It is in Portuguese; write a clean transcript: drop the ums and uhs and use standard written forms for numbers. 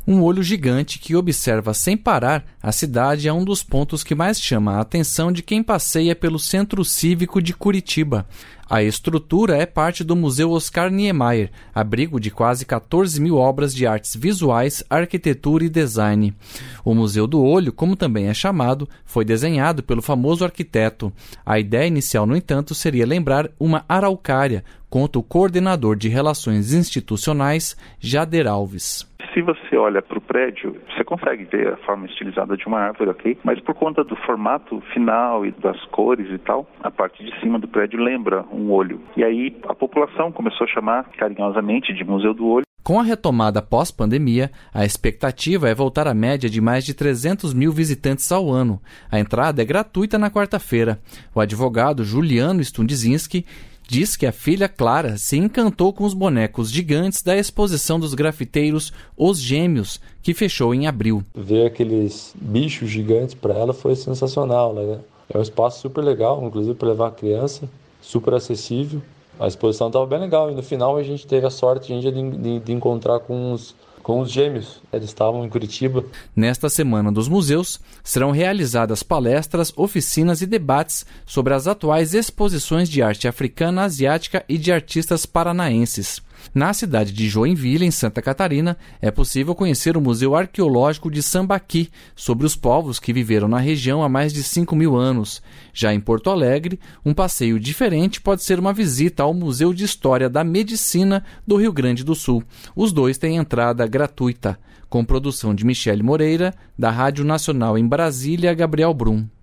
Um olho gigante que observa sem parar a cidade é um dos pontos que mais chama a atenção de quem passeia pelo Centro Cívico de Curitiba. A estrutura é parte do Museu Oscar Niemeyer, abrigo de quase 14 mil obras de artes visuais, arquitetura e design. O Museu do Olho, como também é chamado, foi desenhado pelo famoso arquiteto. A ideia inicial, no entanto, seria lembrar uma araucária, conta o coordenador de Relações Institucionais, Jader Alves. Se você olha para o prédio, você consegue ver a forma estilizada de uma árvore, ok? Mas por conta do formato final e das cores e tal, a parte de cima do prédio lembra um olho. E aí a população começou a chamar carinhosamente de Museu do Olho. Com a retomada pós-pandemia, a expectativa é voltar à média de mais de 300 mil visitantes ao ano. A entrada é gratuita na quarta-feira. O advogado Juliano Stundzinski diz que a filha Clara se encantou com os bonecos gigantes da exposição dos grafiteiros Os Gêmeos, que fechou em abril. Ver aqueles bichos gigantes para ela foi sensacional, né? É um espaço super legal, inclusive para levar a criança, super acessível. A exposição estava bem legal e no final a gente teve a sorte de encontrar com os gêmeos. Eles estavam em Curitiba. Nesta Semana dos Museus, serão realizadas palestras, oficinas e debates sobre as atuais exposições de arte africana, asiática e de artistas paranaenses. Na cidade de Joinville, em Santa Catarina, é possível conhecer o Museu Arqueológico de Sambaqui, sobre os povos que viveram na região há mais de 5 mil anos. Já em Porto Alegre, um passeio diferente pode ser uma visita ao Museu de História da Medicina do Rio Grande do Sul. Os dois têm entrada gratuita. Com produção de Michele Moreira, da Rádio Nacional em Brasília, Gabriel Brum.